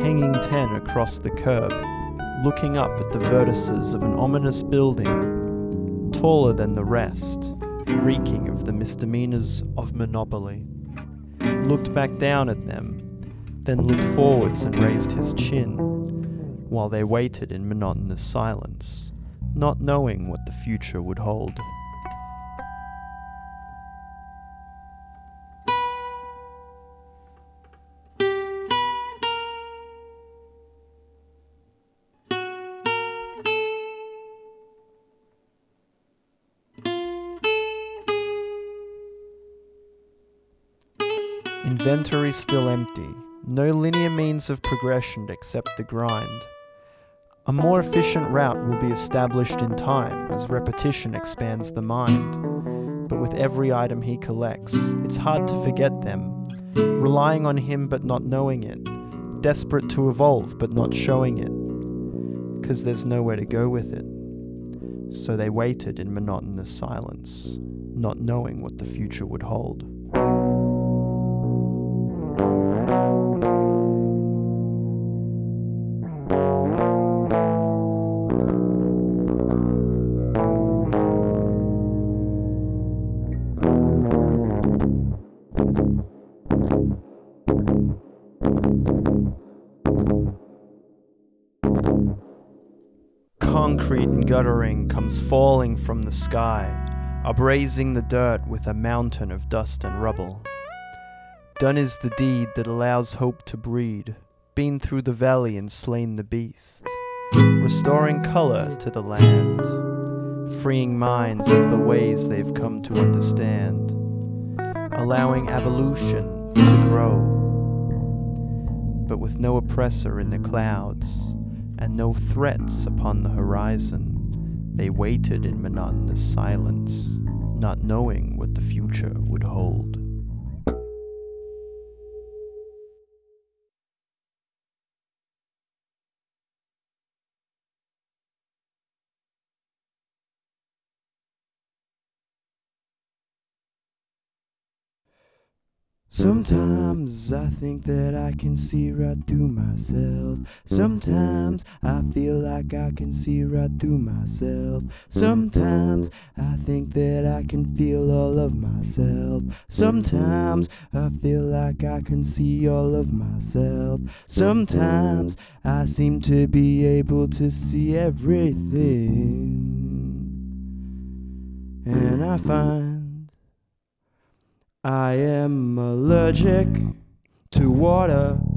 hanging 10 across the curb, looking up at the vertices of an ominous building, taller than the rest, reeking of the misdemeanors of monopoly. Looked back down at them, then looked forwards and raised his chin, while they waited in monotonous silence, not knowing what the future would hold. Inventory still empty, no linear means of progression except the grind. A more efficient route will be established in time as repetition expands the mind. But with every item he collects, it's hard to forget them, relying on him but not knowing it, desperate to evolve but not showing it, 'cause there's nowhere to go with it. So they waited in monotonous silence, not knowing what the future would hold. Concrete and guttering comes falling from the sky, upraising the dirt with a mountain of dust and rubble. Done is the deed that allows hope to breed, been through the valley and slain the beast, restoring color to the land, freeing minds of the ways they've come to understand, allowing evolution to grow, but with no oppressor in the clouds, and no threats upon the horizon, they waited in monotonous silence, not knowing what the future would hold. Sometimes I think that I can see right through myself. Sometimes I feel like I can see right through myself. Sometimes I think that I can feel all of myself. Sometimes I feel like I can see all of myself. Sometimes I seem to be able to see everything. And I find I am allergic to water.